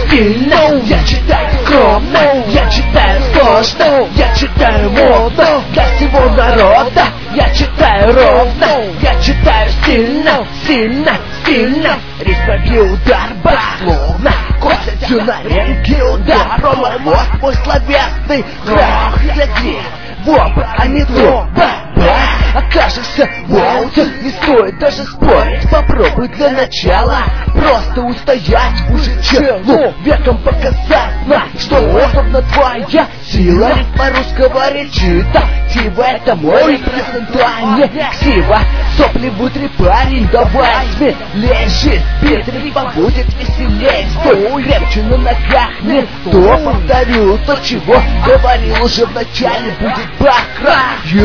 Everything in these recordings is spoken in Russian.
стильно, я читаю скромно, я читаю сложно, я читаю модно для всего народа. Я читаю ровно, я читаю сильно, сильно, сильно. Рифмовый удар, словно косятся на ринге удар. Проморот мой словесный крах. Гляди, воба, а не троба. Окажешься волчем, не стоит даже спорить. Попробуй для начала просто устоять уже человеком, показать нам, что основна твоя сила. Ритма русского речитатива, это мой репрезентание. Ксива, сопливый парень, давай смелей жить. Бит ритма будет веселей. Стой крепче на ногах, не то повторю то, чего говорил уже в начале. Будет бакра.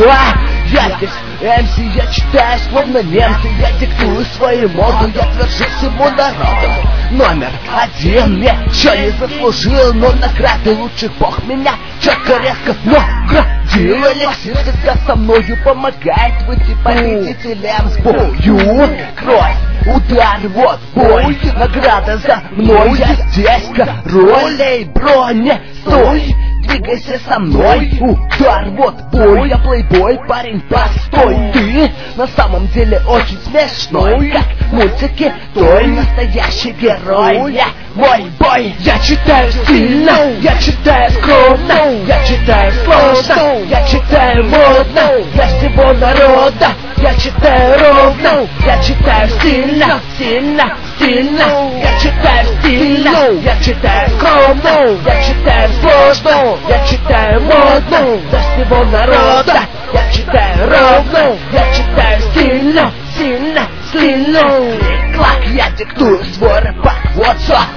Я здесь МС, я читаю словно немцы. Я диктую свою моду, я твержу всему народу. Номер один мне чё не заслужил, но награды лучше бог меня четко резко наградил. Эликсир всегда со мною помогает выйти победителям с бою. Кровь, удар, вот бой, награда за мной. Я здесь король, эй, броня, стой, двигайся со мной. Удар, вот бой, я плейбой, парень простой. Ты на самом деле очень смешной, как в мультике той настоящий герой. Я мой бой, я читаю стильно, я читаю скромно, я читаю сложно, я читаю модно для всего народа. Я читаю ровно, я читаю сильно, сильно, сильно. Я читаю стильно, я читаю скромно, я читаю сложно, я читаю модно для всего народа. Я читаю ровно, я читаю стильно, сильно, сильно. Клак, я диктую свой рэпак, вот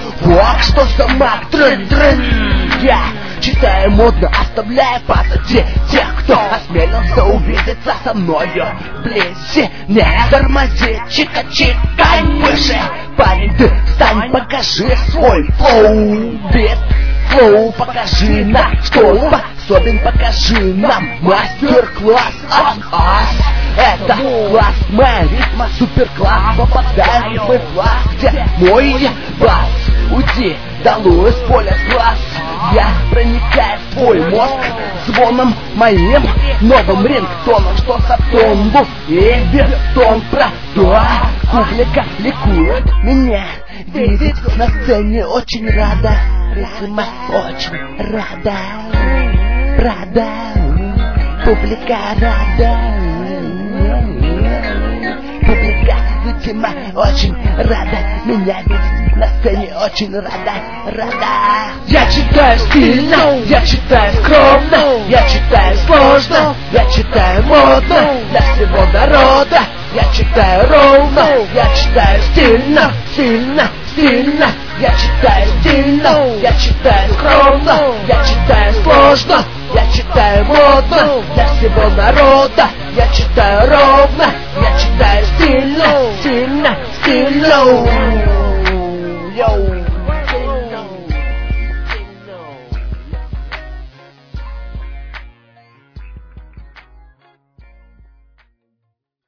что за маг, дрын-дрын. Я читаю модно, оставляя позади тех, кто осмелился увидеться со мною вблизи. Не тормози, чика-чикай выше. Парень, ты встань, покажи свой флоу. Бит, флоу, покажи нам, что способен, покажи нам мастер-класс от нас. Это класс, моя ритма, супер-класс. Попадает в мой класс, где мой бас. Уйди, долой с поля глаз. Я проникаю в твой мозг звоном моим новым рингтоном, что саптомбу и бетон про то. Публика ликует меня видеть на сцене, очень рада. Ритма очень рада. Рада. Публика рада. Публика, видимо, очень рада меня видеть на сцене, очень рада, рада. Я читаю стильно, я читаю скромно, я читаю сложно, я читаю модно для всего народа. Я читаю ровно, я читаю стильно, сильно, сильно. Я читаю стильно, я читаю скромно, я читаю сложно, я читаю модно для всего народа. Я читаю ровно, я читаю стильно, сильно, стильно. Йоу.